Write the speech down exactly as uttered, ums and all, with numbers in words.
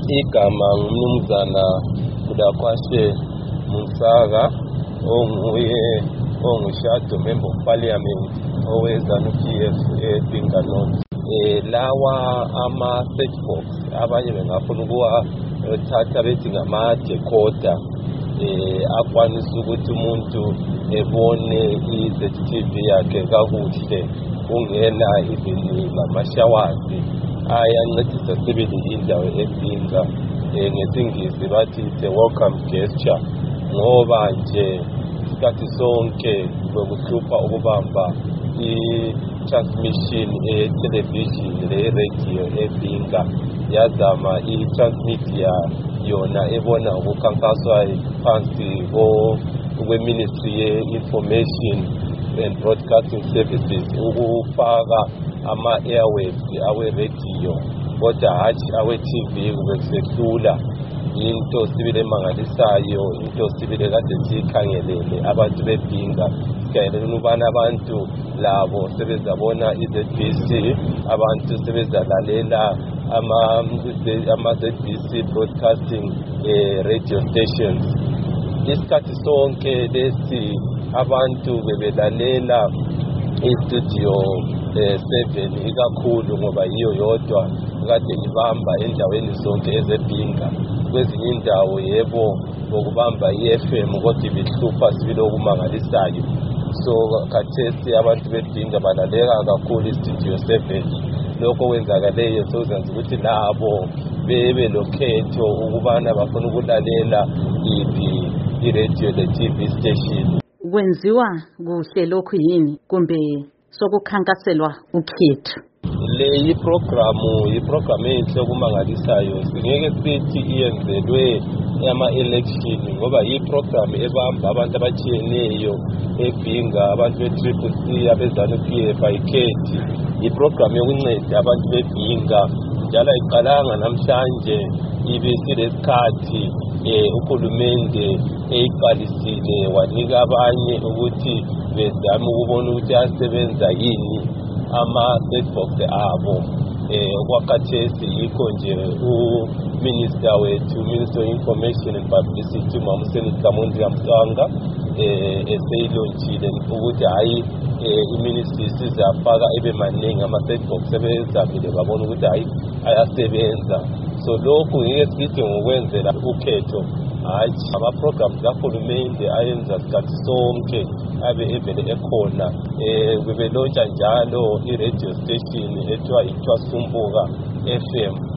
igama ngumnumzana Kudakwashe Munsaga onguye ongushado member of parliament owezanu-P F eBinga North. Eh lawa ama search box abanye bengafuna ukuwathatha bethi ngama-decoder eh akwanisa ukuthi umuntu ebone i-Z T V yakhe kakuhle ungena even ngamashawazi ayancedisa sibili indawo eBinga. Eh ngesingisi bathi it's a welcome gesture ngoba nje isikhathi sonke bekuhlupha ukubamba i-transmission e-television le-radio eBinga yazama i-transmedia yona ebona ukukhankaswa phansi kwe-Ministry ye-Information and Broadcasting Services ukufaka ama-airwaves awe-radio kodwa hatshi awe-T V kubesehlula. Into sibile emangalisayo, into sibile kade sikhangelele abantu beBinga sikhangelele ukubana abantu labo sebezabona i-Z B C, abantu sebezalalela ama-Z B C broadcasting eh, radio stations. Isikhathi sonke lesi abantu bebelalela i-studio eh, seven ikakhulu ngoba yiyo yodwa kade ibamba endaweni zonke ezeBinga. Kwezinye indawo yebo ngokubamba i-F M kodwa ibihlupha sibile okumangalisayo. So khathesi abantu beBinga balaleka kakhulu i-studio seven. Lokho kwenzakaleyo sozenza ukuthi labo bebe lokhetho ukubana bafuna ukulalela iphi i-radio le-T V station. Kwenziwa kuhle lokhu yini kumbe sokukhankaselwa ukhetho? Le iprogramu iprogramu enhle okumangalisayo singeke sithi iyenzelwe ama-election ngoba iprogramu ebamba abantu abatshiyeneyo eBinga, abantu be-Triple C, abezanu-P F ayikhethi. Iprogramu yokunceda abantu beBinga njalo ayiqalanga namhlanje ibisilesikhathi eh uhulumende eyiqalisile wanika abanye ukuthi bezame ukubona ukuthi asebenza yini ama-search box abo. Eh okwakhathesi yikho nje uminister wethu, Minister of Information and Publicity, uMamseni Kamundi Kamsanga eh eseyilonchile ukuthi hayi i-ministry sizafaka ebe maningi ama-search box sebezamile babona ukuthi hayi ayasebenza. So lokhu ngeke sithi ngokwenzela ukhetho, hayi ama-programs kahulumende ayenza sikhathi sonke abe evele ekhona. Eh bebelontsha njalo i-radio station ethiwa iThwasumbuka F M.